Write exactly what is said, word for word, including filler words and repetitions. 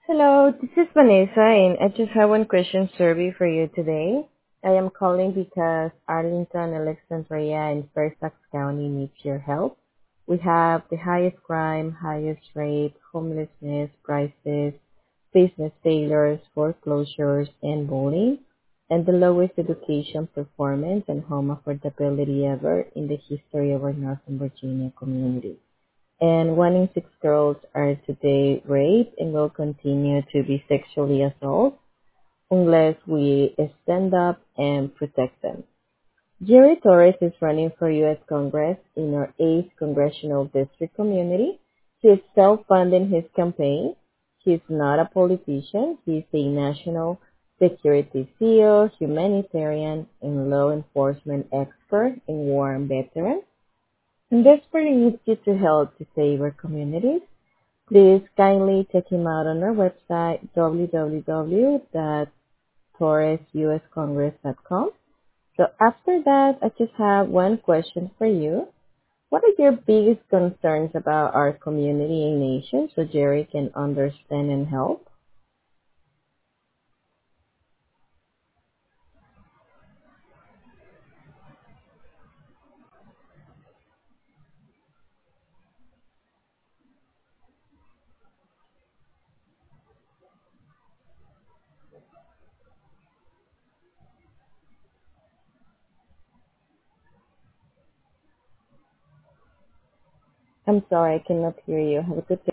Hello, this is Vanessa, and I just have one question survey for you today. I am calling because Arlington, Alexandria, and Fairfax County needs your help. We have the highest crime, highest rate, homelessness, prices, business failures, foreclosures, and bullying, and the lowest education performance and home affordability ever in the history of our Northern Virginia community. And one in six girls are today raped and will continue to be sexually assaulted unless we stand up and protect them. Jerry Torres is running for U S Congress in our eighth Congressional District community. He is self-funding his campaign. He's not a politician. He's a national security C E O, humanitarian, and law enforcement expert and war veteran. And desperately needs you to help to save our communities. Please kindly check him out on our website, w w w dot torres u s congress dot com. So after that, I just have one question for you. What are your biggest concerns about our community and nation so Jerry can understand and help? I'm sorry, I cannot hear you. Have a good day.